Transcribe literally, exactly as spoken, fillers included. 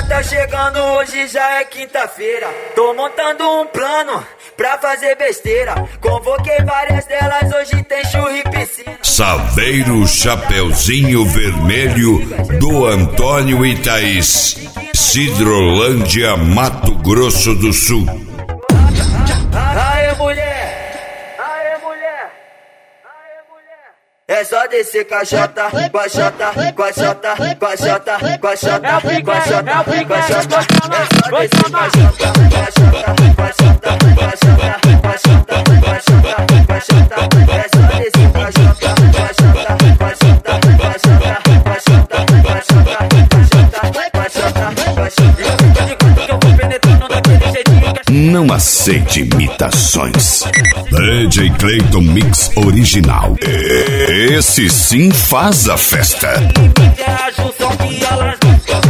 já tá chegando, hoje já é quinta-feira. Tô montando um plano pra fazer besteira. Convoquei várias delas, hoje tem churri e piscina. Saveiro Chapeuzinho Vermelho do Antônio e Thaís, Sidrolândia, Mato Grosso do Sul. Aê, mulher! Aê, mulher! Aê, mulher! É só descer com a chota, com a chota, com a chota, com a chota, com a chota, com a chota, com a chota. É só descer com a chota, com a chota, com a chota, com a chota, com a chota, com a chota, com a chota. É só descer com a chota, com a chota, com a chota, com a chota, com a chota, com a chota, com a chota, com a chota. Não aceite imitações. D J Clayton Mix Original. Esse sim faz a festa. É a junção que elas